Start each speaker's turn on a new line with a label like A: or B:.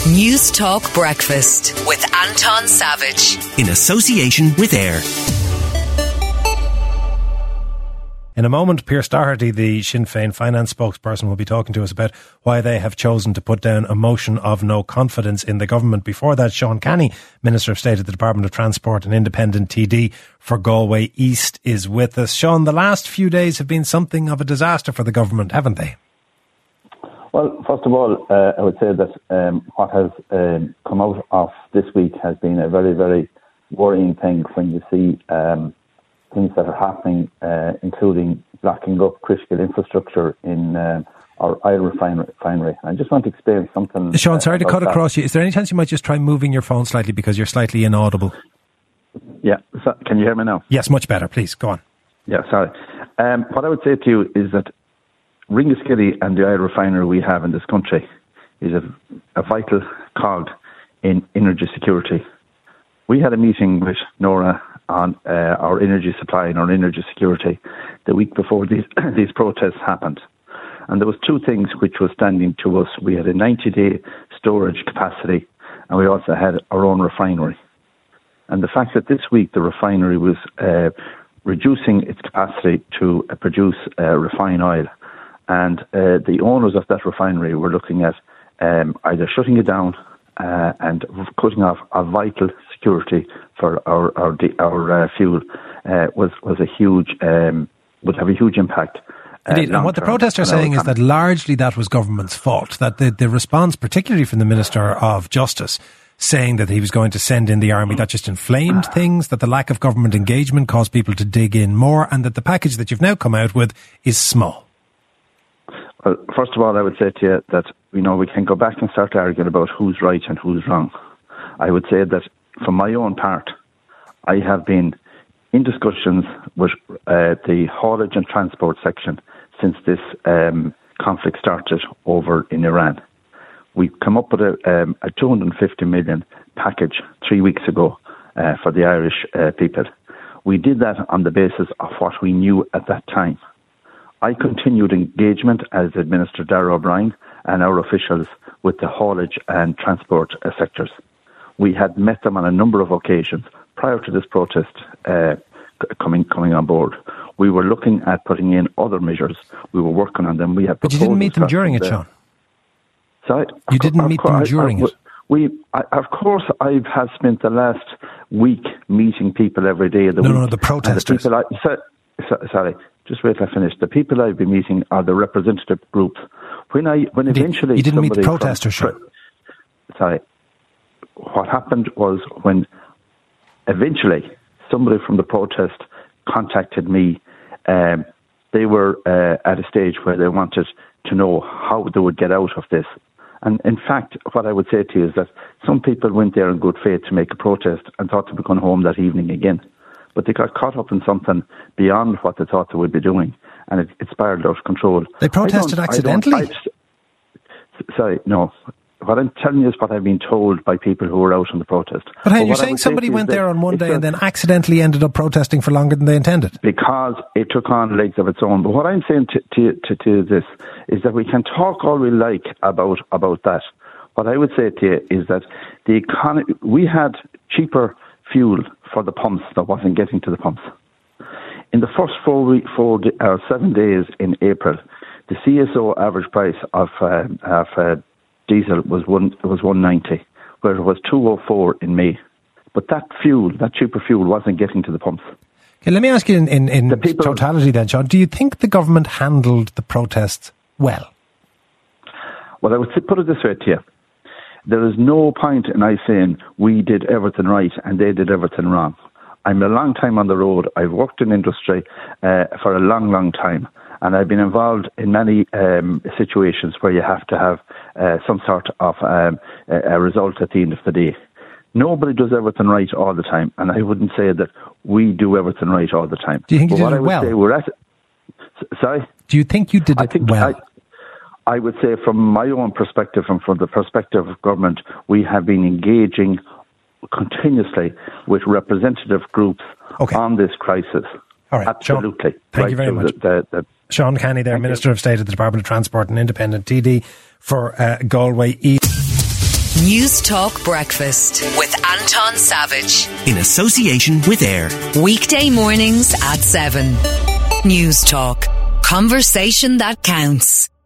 A: News Talk Breakfast with Anton Savage.
B: In association with AIR.
C: In a moment, Pearse Doherty, the Sinn Féin finance spokesperson, will be talking to us about why they have chosen to put down a motion of no confidence in the government. Before that, Sean Canny, Minister of State at the Department of Transport and independent TD for Galway East, is with us. Sean, the last few days have been something of a disaster for the government, haven't they?
D: Well, first of all, I would say that what has come out of this week has been a very, very worrying thing when you see things that are happening, including blocking up critical infrastructure in our oil refinery. I just want to explain something.
C: Sean, sorry to cut across you. Is there any chance you might just try moving your phone slightly because you're slightly inaudible?
D: Yeah. So, can you hear me now?
C: Yes, much better. Please, go on.
D: Yeah, sorry. What I would say to you is that Ringaskiddy and the oil refinery we have in this country is a vital cog in energy security. We had a meeting with Nora on our energy supply and our energy security the week before these protests happened. And there was two things which were standing to us. We had a 90-day storage capacity and we also had our own refinery. And the fact that this week the refinery was reducing its capacity to produce refined oil, and the owners of that refinery were looking at either shutting it down and cutting off a vital security for our fuel was a huge would have a huge impact.
C: Indeed, and what the protesters are saying is that largely that was government's fault. That the response, particularly from the Minister of Justice, saying that he was going to send in the army, that just inflamed things, that the lack of government engagement caused people to dig in more, and that the package that you've now come out with is small.
D: Well, first of all, I would say to you that, we can go back and start arguing about who's right and who's wrong. I would say that, for my own part, I have been in discussions with the haulage and transport section since this conflict started over in Iran. We come up with a 250 million package 3 weeks ago for the Irish people. We did that on the basis of what we knew at that time. I continued engagement as Administrator Darragh O'Brien and our officials with the haulage and transport sectors. We had met them on a number of occasions prior to this protest coming on board. We were looking at putting in other measures. We were working on them.
C: But you didn't meet them during it, Sean?
D: Sorry?
C: You didn't meet them during it?
D: Of course, I have spent the last week meeting people every day of the week.
C: No, the protesters.
D: Sorry, just wait till I finish. The people I've been meeting are the representative groups. When eventually
C: you didn't meet the protesters, sure.
D: Sorry. What happened was when eventually somebody from the protest contacted me, they were at a stage where they wanted to know how they would get out of this. And in fact, what I would say to you is that some people went there in good faith to make a protest and thought they would come home that evening again. But they got caught up in something beyond what they thought they would be doing, and it spiraled out of control.
C: They protested accidentally?
D: Sorry, no. What I'm telling you is what I've been told by people who were out on the protest.
C: But you're saying somebody went there on one day and then accidentally ended up protesting for longer than they intended?
D: Because it took on legs of its own. But what I'm saying to this is that we can talk all we like about that. What I would say to you is that the economy, we had cheaper fuel for the pumps that wasn't getting to the pumps. In the first 7 days in April, the CSO average price of diesel was 190, where it was 204 in May. But that cheaper fuel wasn't getting to the pumps.
C: Okay, let me ask you in totality then, John, do you think the government handled the protests well?
D: Well, I would put it this way to you. There is no point in I saying we did everything right and they did everything wrong. I'm a long time on the road. I've worked in industry for a long, long time. And I've been involved in many situations where you have to have some sort of a result at the end of the day. Nobody does everything right all the time. And I wouldn't say that we do everything right all the time.
C: Do you think you did it well?
D: Sorry?
C: Do you think you did it well?
D: I would say from my own perspective and from the perspective of government, we have been engaging continuously with representative groups on this crisis.
C: All right,
D: absolutely.
C: Sean, thank you very much. Sean Canny there, Minister of State at the Department of Transport and independent TD for Galway East.
A: News Talk Breakfast with Anton Savage.
B: In association with AIR.
A: Weekday mornings at 7. News Talk. Conversation that counts.